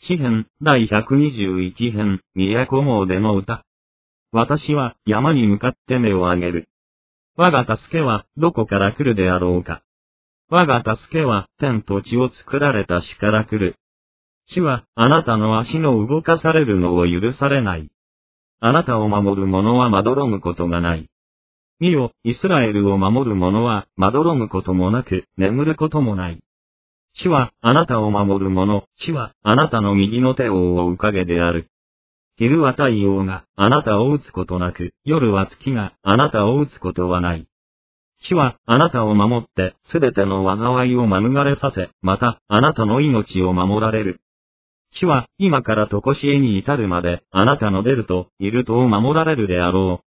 詩編第121編、都詣の歌。私は山に向かって目を上げる。我が助けはどこから来るであろうか。我が助けは天と地を作られた主から来る。主はあなたの足の動かされるのを許されない。あなたを守る者はまどろむことがない。見よ、イスラエルを守る者はまどろむこともなく眠ることもない。主はあなたを守る者、主はあなたの右の手を覆う影である。昼は太陽があなたを打つことなく、夜は月があなたを打つことはない。主はあなたを守ってすべての災いを免れさせ、またあなたの命を守られる。主は今から常しえに至るまであなたの出るといるとを守られるであろう。